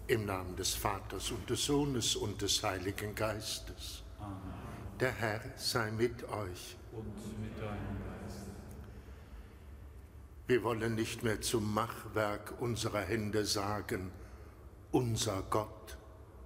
Im Namen des Vaters und des Sohnes und des Heiligen Geistes. Amen. Der Herr sei mit euch. Und mit deinem Geist. Wir wollen nicht mehr zum Machwerk unserer Hände sagen, unser Gott.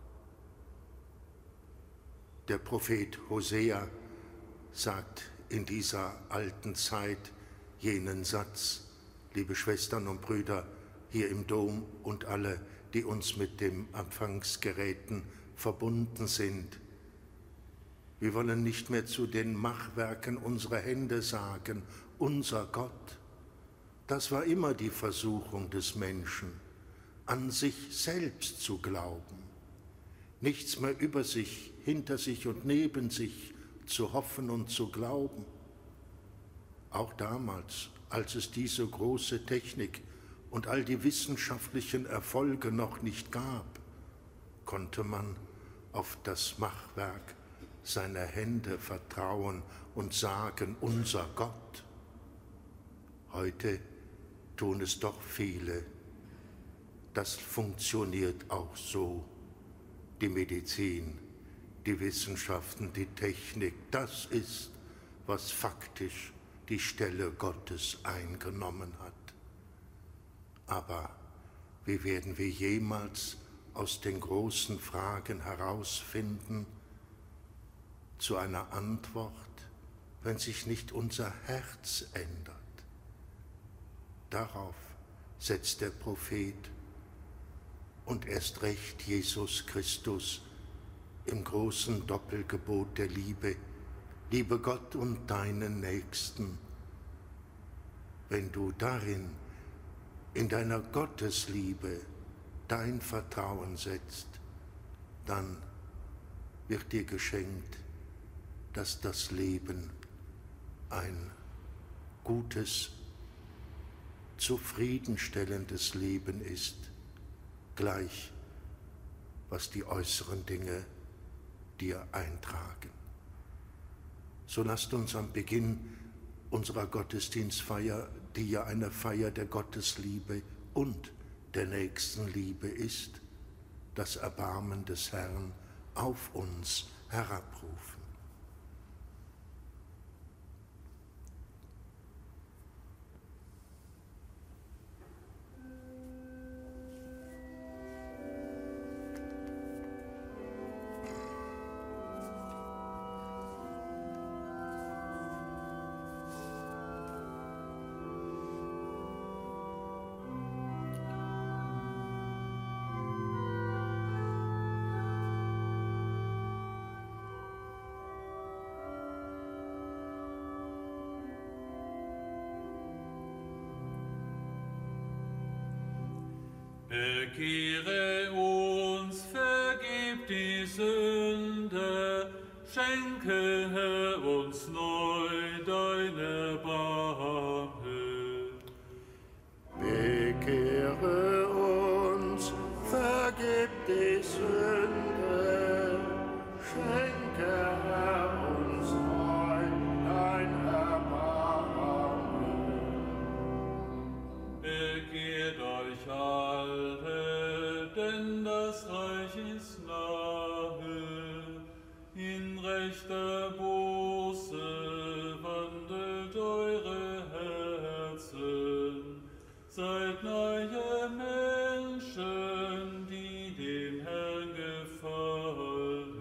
Der Prophet Hosea sagt in dieser alten Zeit jenen Satz, liebe Schwestern und Brüder hier im Dom und alle, die uns mit den Empfangsgeräten verbunden sind. Wir wollen nicht mehr zu den Machwerken unserer Hände sagen, unser Gott. Das war immer die Versuchung des Menschen, an sich selbst zu glauben, nichts mehr über sich, hinter sich und neben sich zu hoffen und zu glauben. Auch damals, als es diese große Technik und all die wissenschaftlichen Erfolge noch nicht gab, konnte man auf das Machwerk seiner Hände vertrauen und sagen, unser Gott. Heute tun es doch viele. Das funktioniert auch so. Die Medizin, die Wissenschaften, die Technik, das ist, was faktisch die Stelle Gottes eingenommen hat. Aber wie werden wir jemals aus den großen Fragen herausfinden zu einer Antwort, wenn sich nicht unser Herz ändert? Darauf setzt der Prophet und erst recht Jesus Christus im großen Doppelgebot der Liebe. Liebe Gott und deinen Nächsten. Wenn du darin, in deiner Gottesliebe, dein Vertrauen setzt, dann wird dir geschenkt, dass das Leben ein gutes, zufriedenstellendes Leben ist, gleich was die äußeren Dinge dir eintragen. So lasst uns am Beginn unserer Gottesdienstfeier, die ja eine Feier der Gottesliebe und der Nächstenliebe ist, das Erbarmen des Herrn auf uns herabrufen. Bekehre uns, vergib die Sünde, schenke, Herr, uns neu dein Erbarmen. Bekehre uns, vergib die Sünde, schenke, Herr, uns neu dein Erbarmen. Bekehrt euch alle, denn das Reich ist nahe. In rechter Buße wandelt eure Herzen. Seid neue Menschen, die dem Herrn gefallen.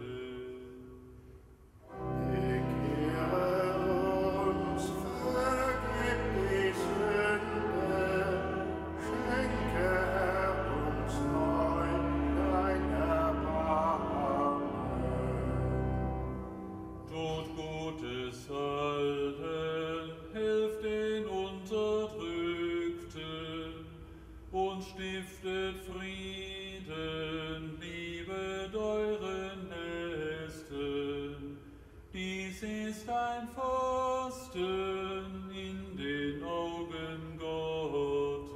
Bekehre uns, vergib die Sünde, schenke, Herr, uns neu dein Erbarmen. Tut Gutes allen, helft den Unterdrückten und stiftet Frieden, liebet euren Nächsten. Dies ist ein Fasten in den Augen Gottes.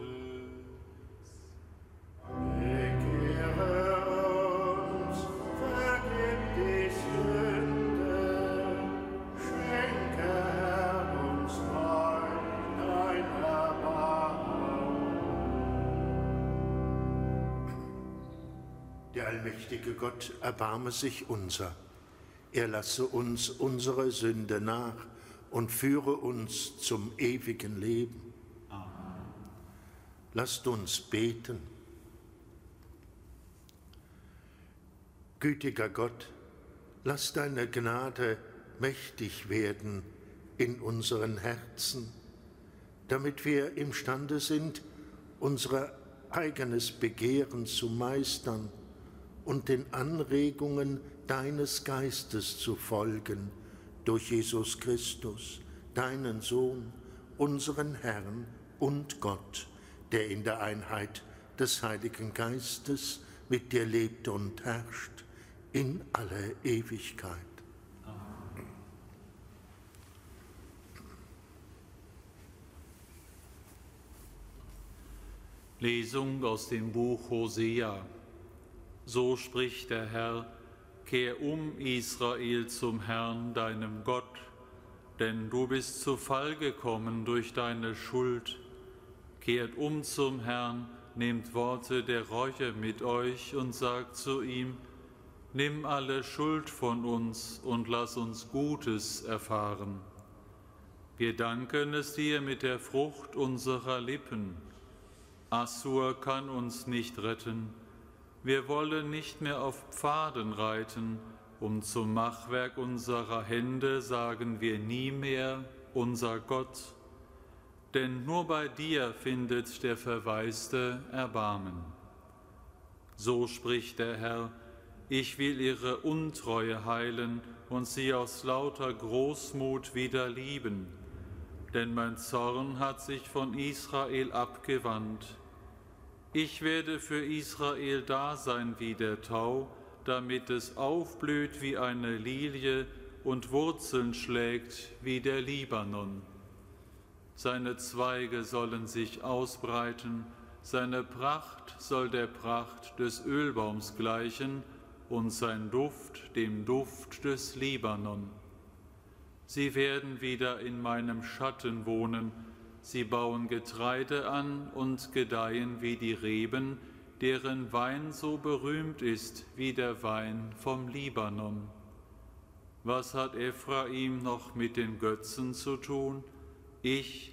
Bekehre uns, vergib die Sünde, schenke, Herr, uns neu dein Erbarmen. Der allmächtige Gott erbarme sich unser. Er lasse uns unsere Sünde nach und führe uns zum ewigen Leben. Amen. Lasst uns beten. Gütiger Gott, lass deine Gnade mächtig werden in unseren Herzen, damit wir imstande sind, unser eigenes Begehren zu meistern und den Anregungen deines Geistes zu folgen, durch Jesus Christus, deinen Sohn, unseren Herrn und Gott, der in der Einheit des Heiligen Geistes mit dir lebt und herrscht in alle Ewigkeit. Amen. Lesung aus dem Buch Hosea. So spricht der Herr: Kehr um, Israel, zum Herrn, deinem Gott, denn du bist zu Fall gekommen durch deine Schuld. Kehrt um zum Herrn, nehmt Worte der Reue mit euch und sagt zu ihm: Nimm alle Schuld von uns und lass uns Gutes erfahren. Wir danken es dir mit der Frucht unserer Lippen. Assur kann uns nicht retten. Wir wollen nicht mehr auf Pfaden reiten, und zum Machwerk unserer Hände sagen wir nie mehr, unser Gott. Denn nur bei dir findet der Verwaiste Erbarmen. So spricht der Herr: Ich will ihre Untreue heilen und sie aus lauter Großmut wieder lieben. Denn mein Zorn hat sich von Israel abgewandt. Ich werde für Israel da sein wie der Tau, damit es aufblüht wie eine Lilie und Wurzeln schlägt wie der Libanon. Seine Zweige sollen sich ausbreiten, seine Pracht soll der Pracht des Ölbaums gleichen und sein Duft dem Duft des Libanon. Sie werden wieder in meinem Schatten wohnen, sie bauen Getreide an und gedeihen wie die Reben, deren Wein so berühmt ist wie der Wein vom Libanon. Was hat Ephraim noch mit den Götzen zu tun? Ich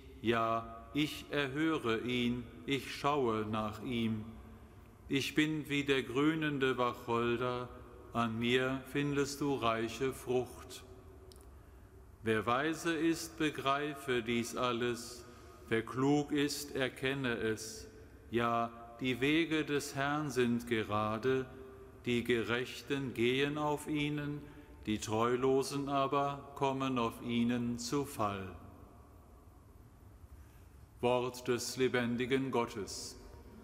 erhöre ihn, ich schaue nach ihm. Ich bin wie der grünende Wacholder, an mir findest du reiche Frucht. Wer weise ist, begreife dies alles, wer klug ist, erkenne es. Ja, die Wege des Herrn sind gerade, die Gerechten gehen auf ihnen, die Treulosen aber kommen auf ihnen zu Fall. Wort des lebendigen Gottes.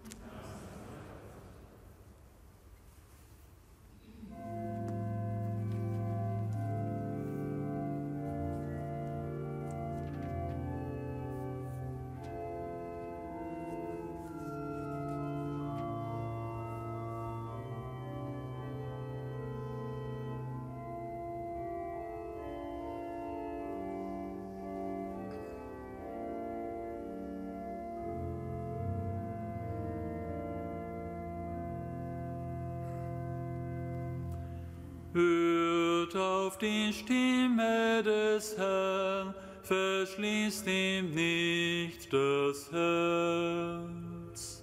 Hört auf die Stimme des Herrn, verschließt ihm nicht das Herz.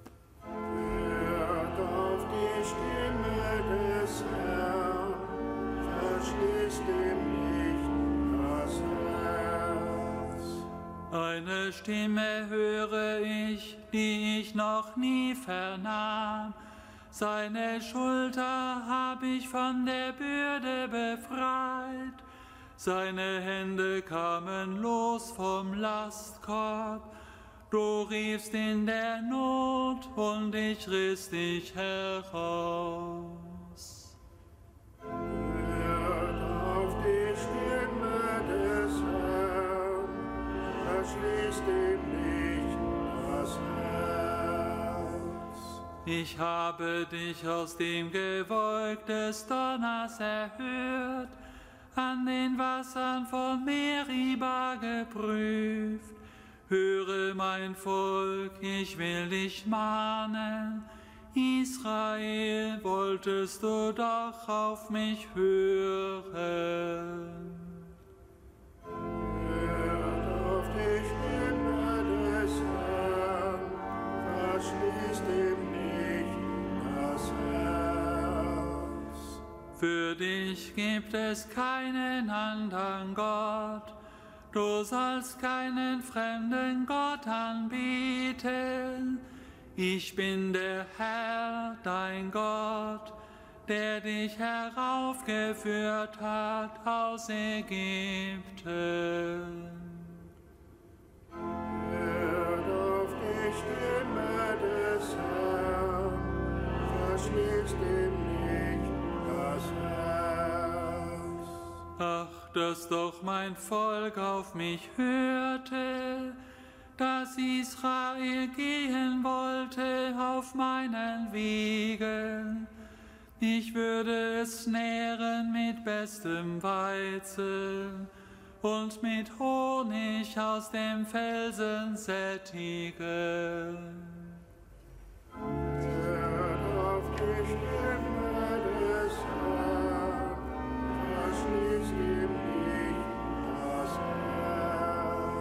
Hört auf die Stimme des Herrn, verschließt ihm nicht das Herz. Eine Stimme höre ich, die ich noch nie vernahm. Seine Schulter hab ich von der Bürde befreit. Seine Hände kamen los vom Lastkorb. Du riefst in der Not und ich riss dich heraus. Hört auf die Stimme des Herrn, verschließt ihm nicht das Herz. Ich habe dich aus dem Gewölk des Donners erhört, an den Wassern von Meriba geprüft. Höre, mein Volk, ich will dich mahnen, Israel, wolltest du doch auf mich hören. Hört auf die Stimme des Herrn, verschließt ihm nicht das Herz. Für dich gibt es keinen anderen Gott, du sollst keinen fremden Gott anbeten. Ich bin der Herr, dein Gott, der dich heraufgeführt hat aus Ägypten. Hört auf die Stimme des Herrn, verschließt ihm nicht das Herz. Ach, dass doch mein Volk auf mich hörte, dass Israel gehen wollte auf meinen Wegen. Ich würde es nähren mit bestem Weizen und mit Honig aus dem Felsen sättigen. Hört auf die Stimme des Herrn, verschließt ihm nicht das Herz.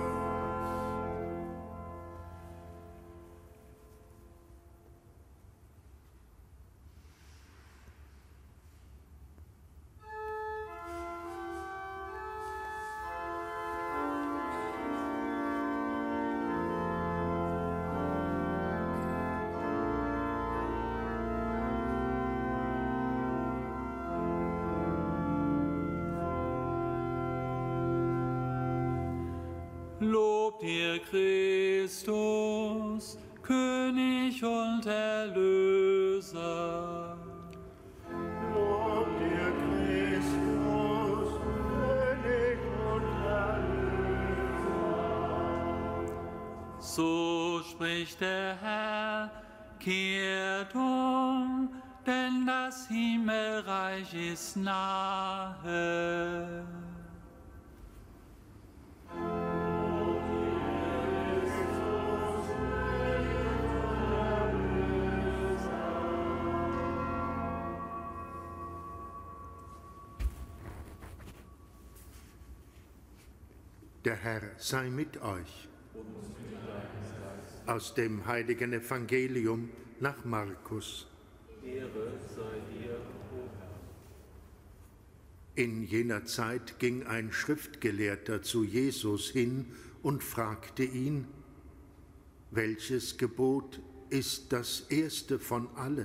Lobt ihr Christus, König und Erlöser. Lobt ihr Christus, König und Erlöser. So spricht der Herr, kehrt um, denn das Himmelreich ist nahe. Der Herr sei mit euch. Aus dem heiligen Evangelium nach Markus. Ehre sei dir, o Herr. In jener Zeit ging ein Schriftgelehrter zu Jesus hin und fragte ihn: Welches Gebot ist das erste von allen?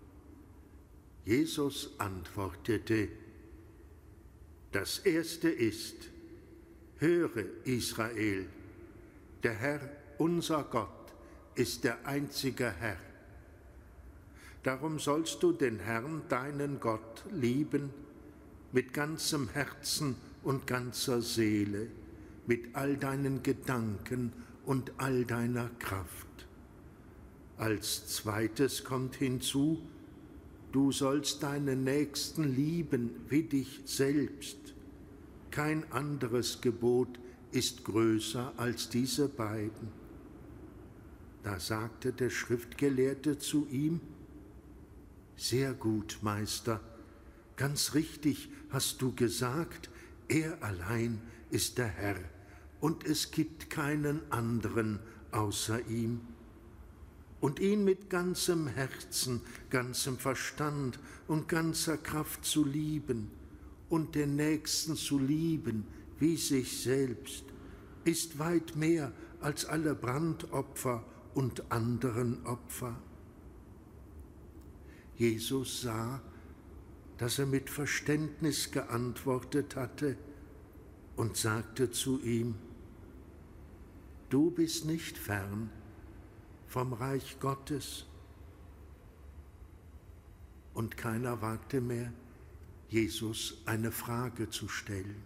Jesus antwortete: Das erste ist: Höre, Israel, der Herr, unser Gott, ist der einzige Herr. Darum sollst du den Herrn, deinen Gott, lieben, mit ganzem Herzen und ganzer Seele, mit all deinen Gedanken und all deiner Kraft. Als zweites kommt hinzu: Du sollst deinen Nächsten lieben wie dich selbst. Kein anderes Gebot ist größer als diese beiden. Da sagte der Schriftgelehrte zu ihm: Sehr gut, Meister, ganz richtig hast du gesagt, er allein ist der Herr und es gibt keinen anderen außer ihm. Und ihn mit ganzem Herzen, ganzem Verstand und ganzer Kraft zu lieben und den Nächsten zu lieben wie sich selbst, ist weit mehr als alle Brandopfer und anderen Opfer. Jesus sah, dass er mit Verständnis geantwortet hatte und sagte zu ihm: Du bist nicht fern vom Reich Gottes. Und keiner wagte mehr, Jesus eine Frage zu stellen.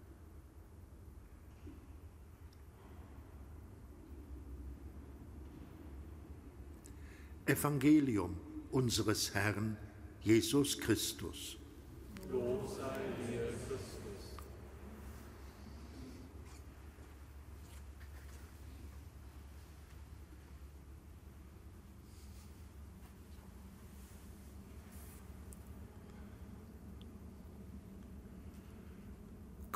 Evangelium unseres Herrn Jesus Christus. Lob sei dir, Christus.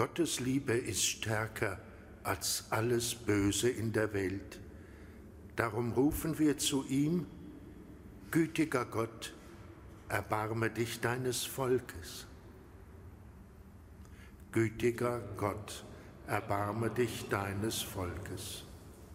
Gottes Liebe ist stärker als alles Böse in der Welt. Darum rufen wir zu ihm: Gütiger Gott, erbarme dich deines Volkes. Gütiger Gott, erbarme dich deines Volkes.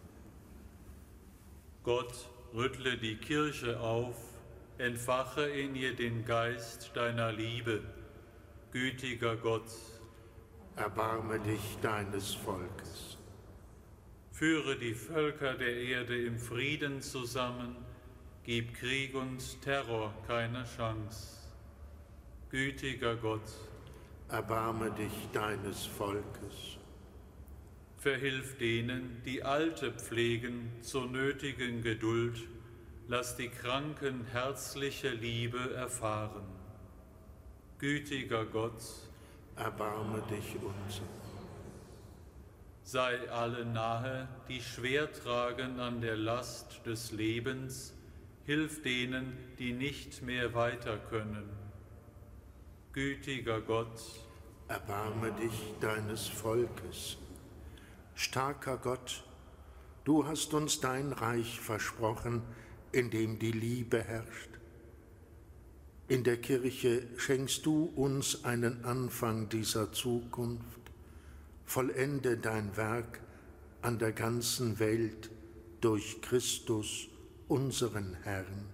Gott, rüttle die Kirche auf, entfache in ihr den Geist deiner Liebe. Gütiger Gott, erbarme dich deines Volkes. Führe die Völker der Erde im Frieden zusammen, gib Krieg und Terror keine Chance. Gütiger Gott, erbarme dich deines Volkes. Verhilf denen, die Alte pflegen, zur nötigen Geduld, lass die Kranken herzliche Liebe erfahren. Gütiger Gott, erbarme dich unser. Sei allen nahe, die schwer tragen an der Last des Lebens, hilf denen, die nicht mehr weiter können. Gütiger Gott, erbarme dich deines Volkes. Starker Gott, du hast uns dein Reich versprochen, in dem die Liebe herrscht. In der Kirche schenkst du uns einen Anfang dieser Zukunft. Vollende dein Werk an der ganzen Welt durch Christus, unseren Herrn.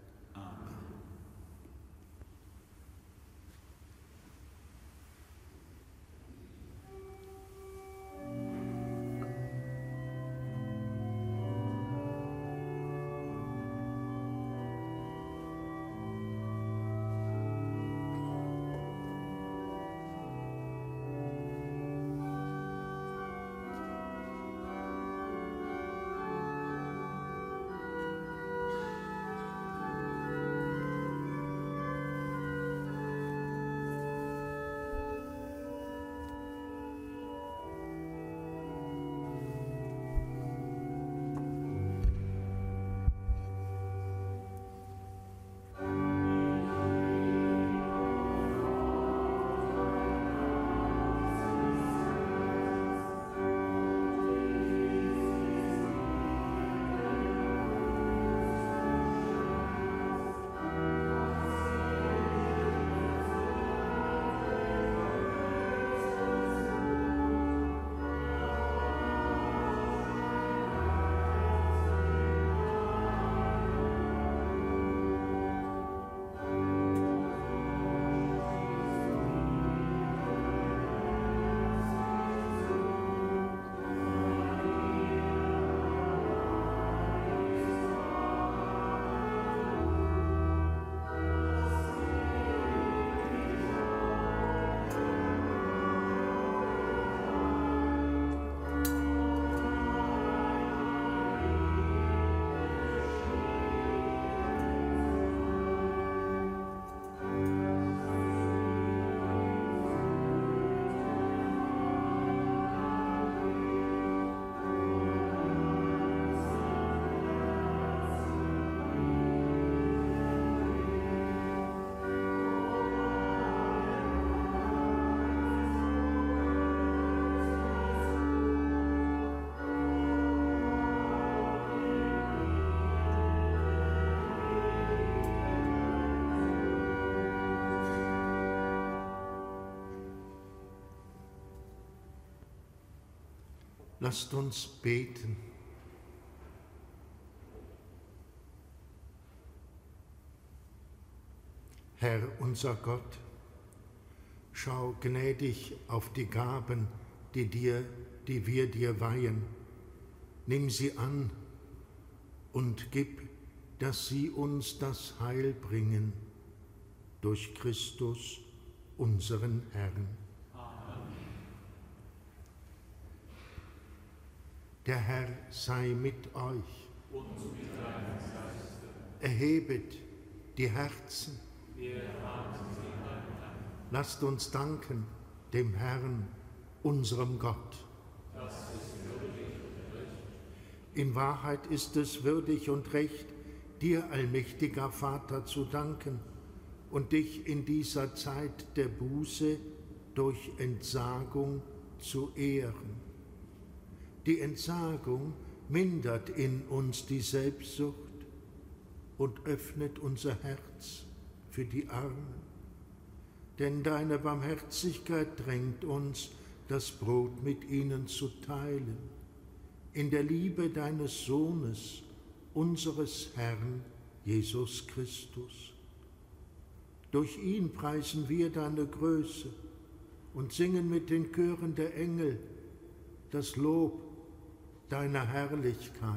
Lasst uns beten. Herr unser Gott, schau gnädig auf die Gaben, die wir dir weihen. Nimm sie an und gib, dass sie uns das Heil bringen, durch Christus, unseren Herrn. Der Herr sei mit euch. Und mit deinem Geiste. Erhebet die Herzen. Wir haben sie an. Lasst uns danken dem Herrn, unserem Gott. Das ist würdig und recht. In Wahrheit ist es würdig und recht, dir, allmächtiger Vater, zu danken und dich in dieser Zeit der Buße durch Entsagung zu ehren. Die Entsagung mindert in uns die Selbstsucht und öffnet unser Herz für die Armen. Denn deine Barmherzigkeit drängt uns, das Brot mit ihnen zu teilen, in der Liebe deines Sohnes, unseres Herrn Jesus Christus. Durch ihn preisen wir deine Größe und singen mit den Chören der Engel das Lob deiner Herrlichkeit.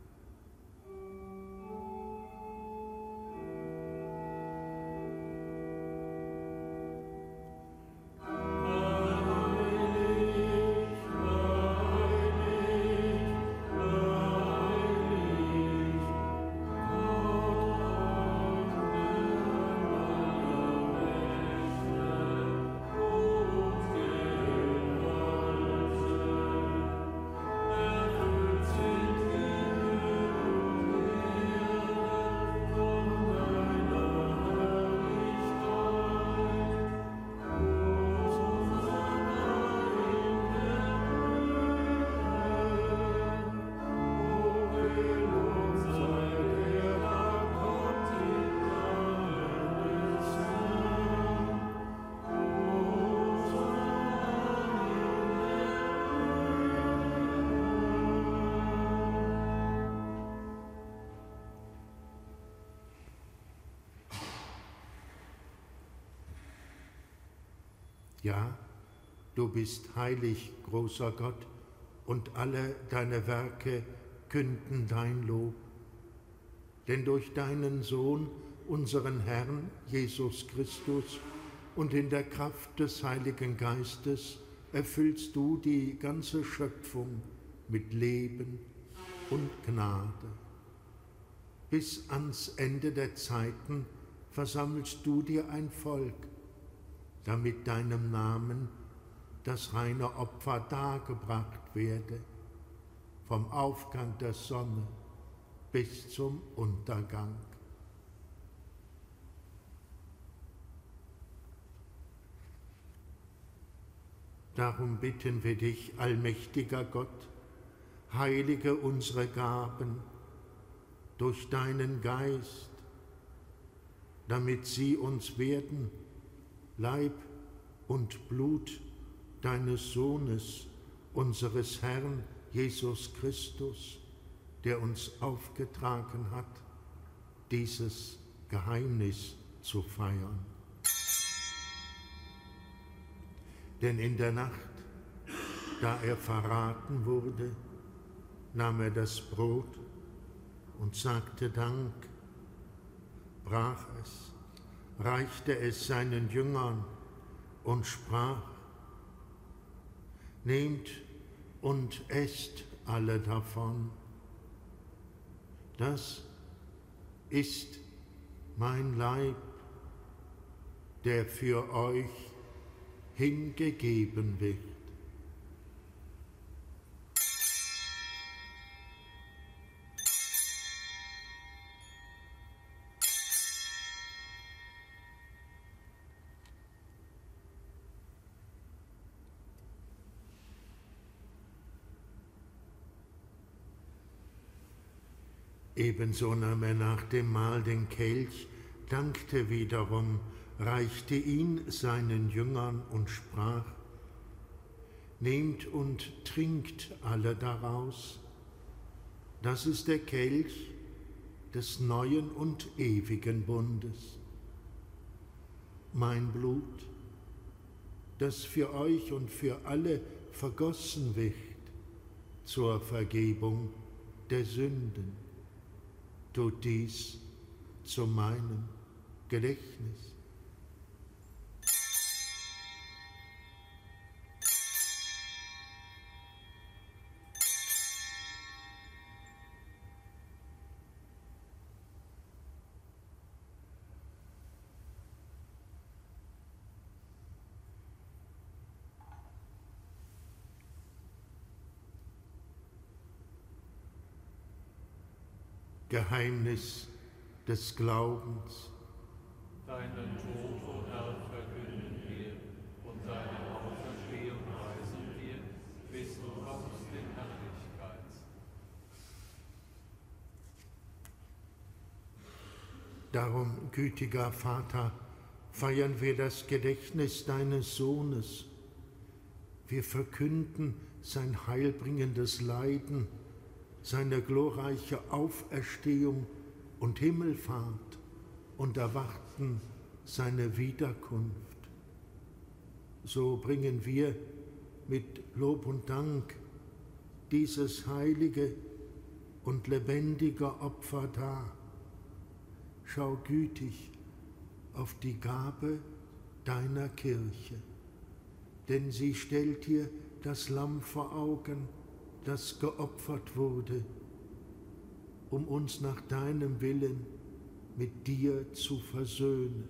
Ja, du bist heilig, großer Gott, und alle deine Werke künden dein Lob. Denn durch deinen Sohn, unseren Herrn Jesus Christus, und in der Kraft des Heiligen Geistes erfüllst du die ganze Schöpfung mit Leben und Gnade. Bis ans Ende der Zeiten versammelst du dir ein Volk, damit deinem Namen das reine Opfer dargebracht werde, vom Aufgang der Sonne bis zum Untergang. Darum bitten wir dich, allmächtiger Gott, heilige unsere Gaben durch deinen Geist, damit sie uns werden, Leib und Blut deines Sohnes, unseres Herrn Jesus Christus, der uns aufgetragen hat, dieses Geheimnis zu feiern. Denn in der Nacht, da er verraten wurde, nahm er das Brot und sagte Dank, brach es, reichte es seinen Jüngern und sprach: Nehmt und esst alle davon. Das ist mein Leib, der für euch hingegeben wird. Ebenso nahm er nach dem Mahl den Kelch, dankte wiederum, reichte ihn seinen Jüngern und sprach: Nehmt und trinkt alle daraus. Das ist der Kelch des neuen und ewigen Bundes. Mein Blut, das für euch und für alle vergossen wird zur Vergebung der Sünden. Tut dies zu meinem Gedächtnis. Geheimnis des Glaubens. Deinen Tod, o Herr, verkünden wir und deine Auferstehung preisen wir, Darum, gütiger Vater, feiern wir das Gedächtnis deines Sohnes. Wir verkünden sein heilbringendes Leiden, seine glorreiche Auferstehung und Himmelfahrt und erwarten seine Wiederkunft. So bringen wir mit Lob und Dank dieses heilige und lebendige Opfer dar. Schau gütig auf die Gabe deiner Kirche, denn sie stellt dir das Lamm vor Augen, das geopfert wurde, um uns nach deinem Willen mit dir zu versöhnen.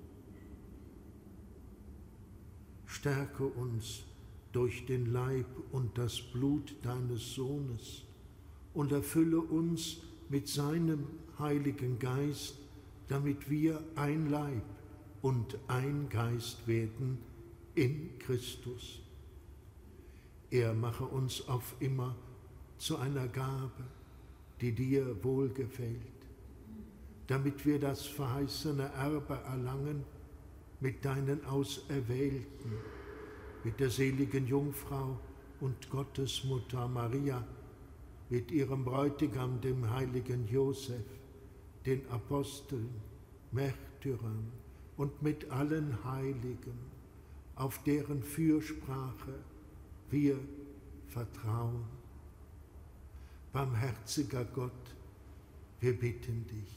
Stärke uns durch den Leib und das Blut deines Sohnes und erfülle uns mit seinem Heiligen Geist, damit wir ein Leib und ein Geist werden in Christus. Er mache uns auf immer zu einer Gabe, die dir wohlgefällt, damit wir das verheißene Erbe erlangen mit deinen Auserwählten, mit der seligen Jungfrau und Gottesmutter Maria, mit ihrem Bräutigam, dem heiligen Josef, den Aposteln, Märtyrern und mit allen Heiligen, auf deren Fürsprache wir vertrauen. Barmherziger Gott, wir bitten dich,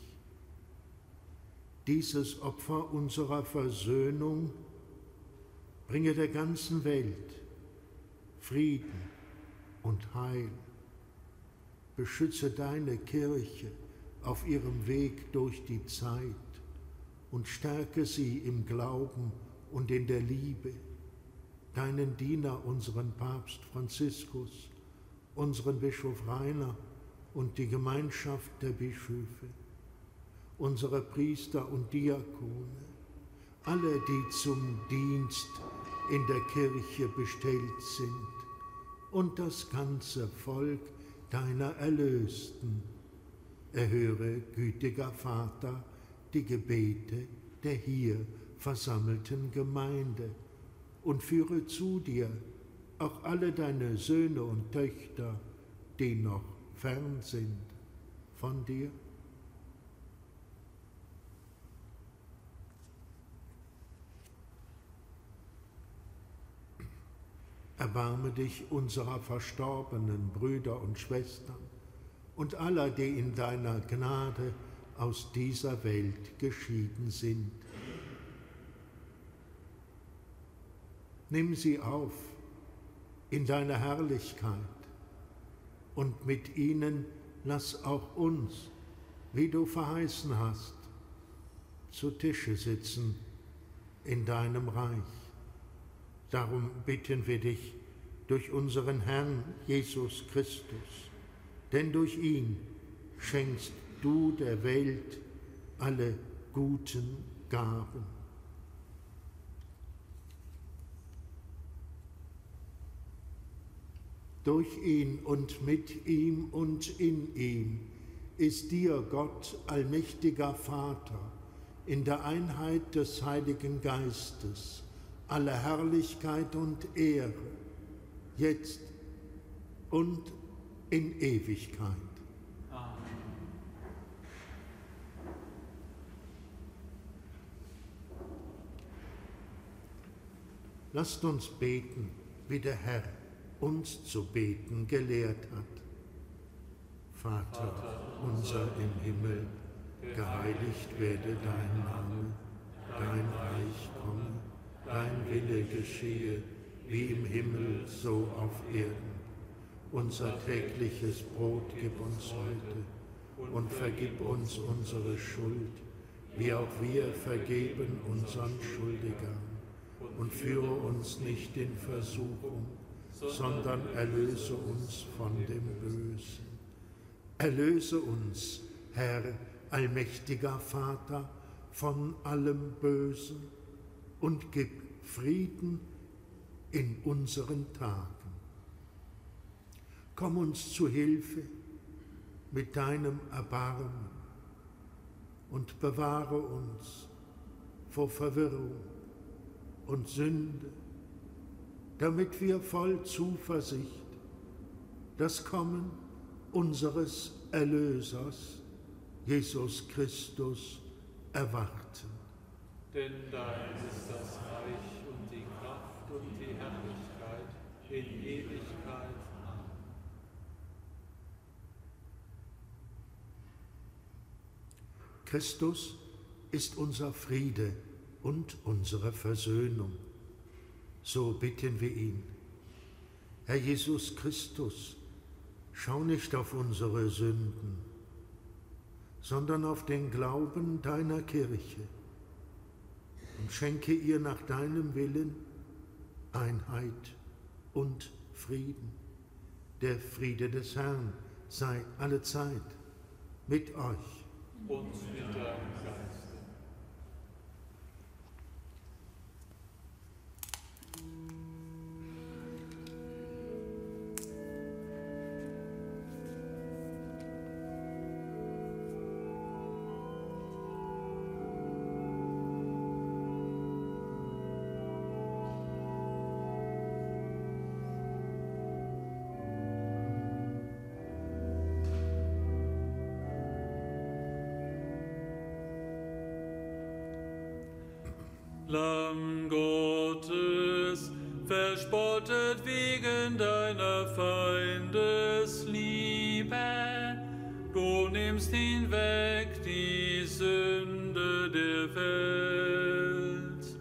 dieses Opfer unserer Versöhnung bringe der ganzen Welt Frieden und Heil. Beschütze deine Kirche auf ihrem Weg durch die Zeit und stärke sie im Glauben und in der Liebe, deinen Diener, unseren Papst Franziskus, unseren Bischof Rainer und die Gemeinschaft der Bischöfe, unsere Priester und Diakone, alle, die zum Dienst in der Kirche bestellt sind, und das ganze Volk deiner Erlösten. Erhöre, gütiger Vater, die Gebete der hier versammelten Gemeinde und führe zu dir auch alle deine Söhne und Töchter, die noch fern sind von dir. Erbarme dich unserer verstorbenen Brüder und Schwestern und aller, die in deiner Gnade aus dieser Welt geschieden sind. Nimm sie auf in deine Herrlichkeit und mit ihnen lass auch uns, wie du verheißen hast, zu Tische sitzen in deinem Reich. Darum bitten wir dich durch unseren Herrn Jesus Christus, denn durch ihn schenkst du der Welt alle guten Gaben. Durch ihn und mit ihm und in ihm ist dir, Gott, allmächtiger Vater, in der Einheit des Heiligen Geistes, alle Herrlichkeit und Ehre, jetzt und in Ewigkeit. Amen. Lasst uns beten, wie der Herr uns zu beten gelehrt hat. Vater unser im Himmel, geheiligt werde dein Name, dein Reich komme, dein Wille geschehe, wie im Himmel, so auf Erden. Unser tägliches Brot gib uns heute und vergib uns unsere Schuld, wie auch wir vergeben unseren Schuldigern. Und führe uns nicht in Versuchung, sondern erlöse uns von dem Bösen. Erlöse uns, Herr, allmächtiger Vater, von allem Bösen und gib Frieden in unseren Tagen. Komm uns zu Hilfe mit deinem Erbarmen und bewahre uns vor Verwirrung und Sünde, damit wir voll Zuversicht das Kommen unseres Erlösers, Jesus Christus, erwarten. Denn dein ist das Reich und die Kraft und die Herrlichkeit in Ewigkeit. Amen. Christus ist unser Friede und unsere Versöhnung. So bitten wir ihn. Herr Jesus Christus, schau nicht auf unsere Sünden, sondern auf den Glauben deiner Kirche und schenke ihr nach deinem Willen Einheit und Frieden. Der Friede des Herrn sei allezeit mit euch. Und mit deinem Geiste. Lamm Gottes, verspottet wegen deiner Feindesliebe, du nimmst hinweg die Sünde der Welt.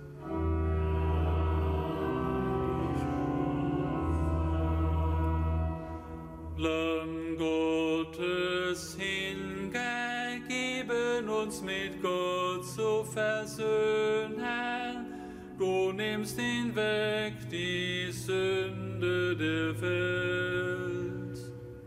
Lamm Gottes, hingegeben uns mit Gott zu versöhnen, du nimmst hinweg die Sünde der Welt.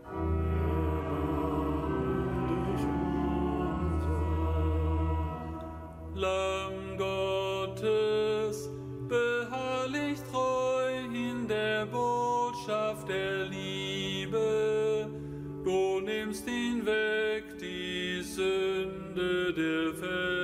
Lamm Gottes, beharrlich treu in der Botschaft der Liebe, du nimmst hinweg die Sünde der Welt.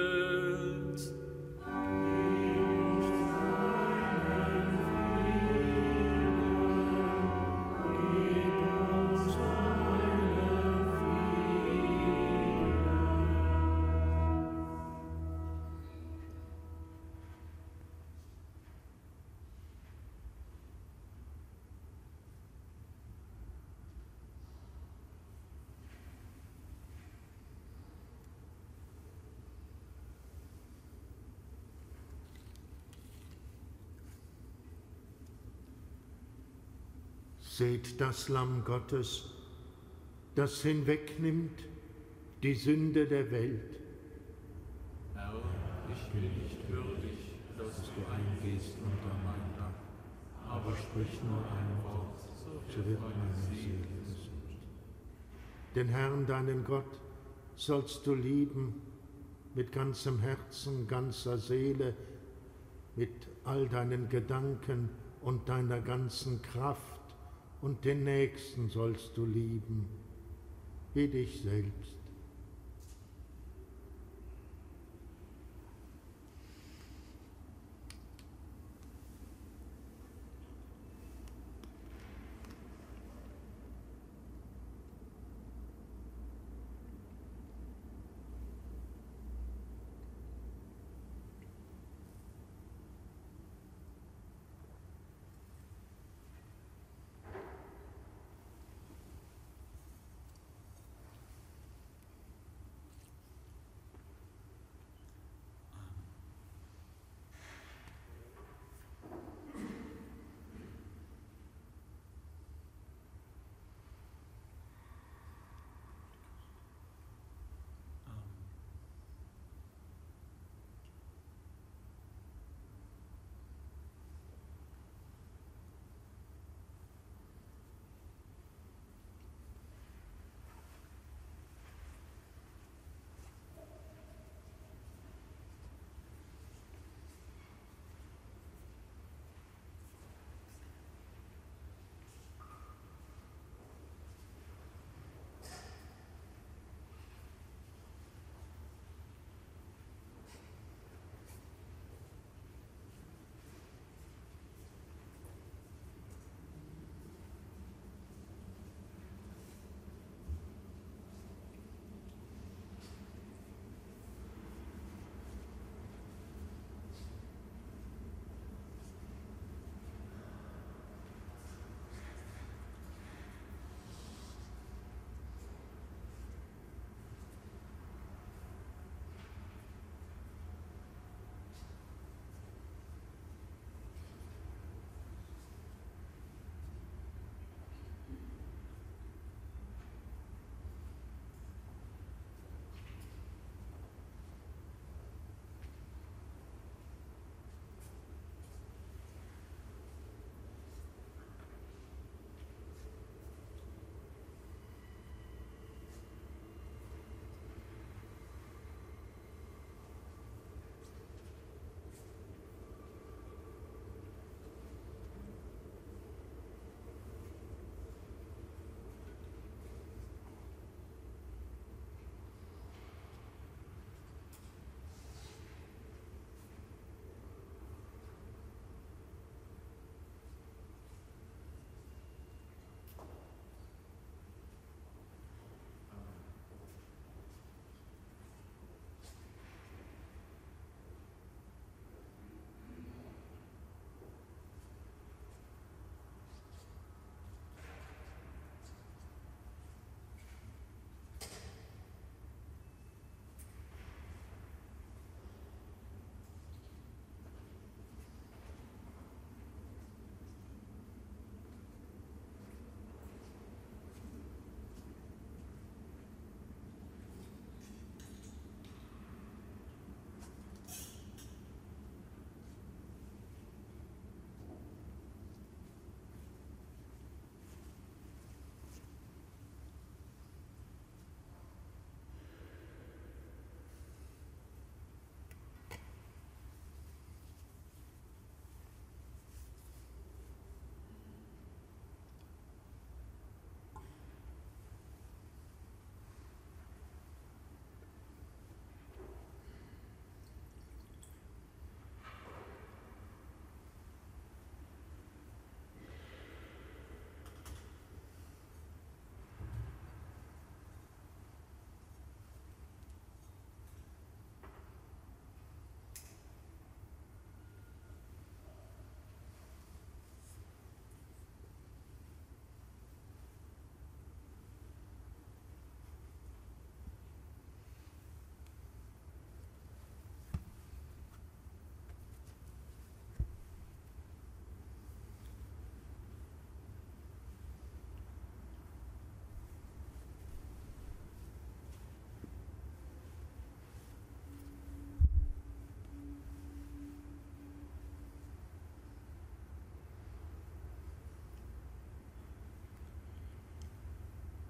Seht das Lamm Gottes, das hinwegnimmt die Sünde der Welt. Herr, ich bin nicht würdig, dass du eingehst unter mein Dach, aber sprich nur ein Wort, so wird meine Seele gesund. Den Herrn, deinen Gott, sollst du lieben mit ganzem Herzen, ganzer Seele, mit all deinen Gedanken und deiner ganzen Kraft. Und den Nächsten sollst du lieben, wie dich selbst.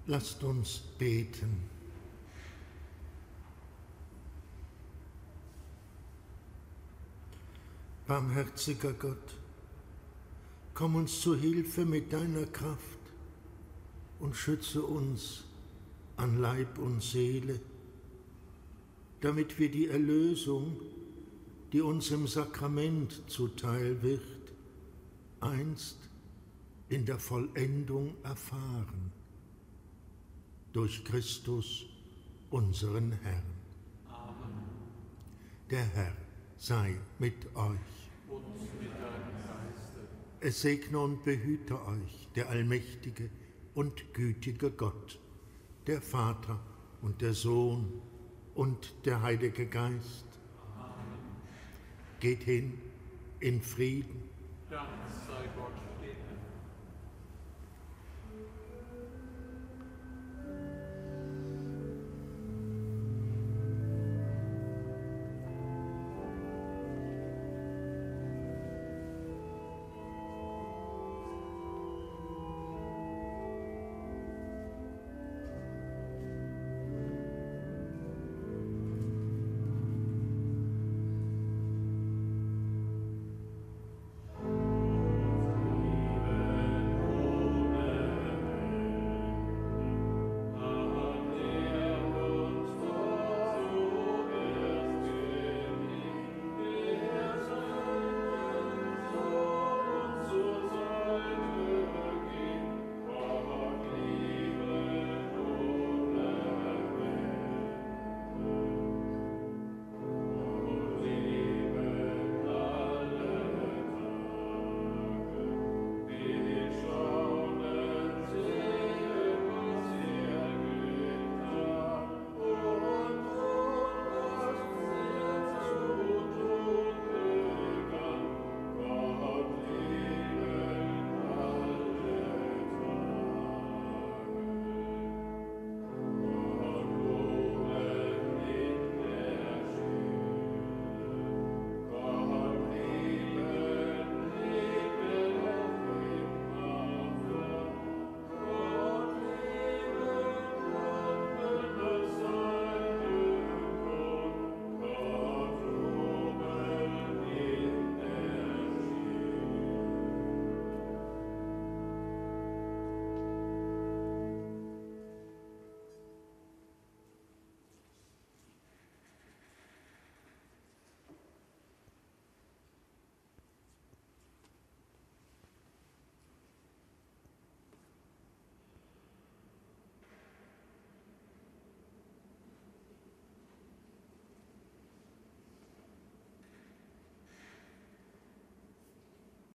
Lasst uns beten. Barmherziger Gott, komm uns zu Hilfe mit deiner Kraft und schütze uns an Leib und Seele, damit wir die Erlösung, die uns im Sakrament zuteil wird, einst in der Vollendung erfahren. Durch Christus, unseren Herrn. Amen. Der Herr sei mit euch. Und mit deinem Geiste. Es segne und behüte euch der allmächtige und gütige Gott, der Vater und der Sohn und der Heilige Geist. Amen. Geht hin in Frieden. Dank